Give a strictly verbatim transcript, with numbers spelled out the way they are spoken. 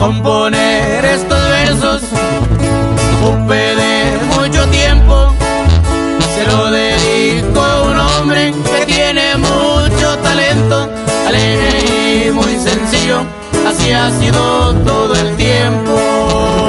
componer estos versos. Ocupé de mucho tiempo, se lo dedico a un hombre que tiene mucho talento, alegre y muy sencillo, así ha sido todo el tiempo.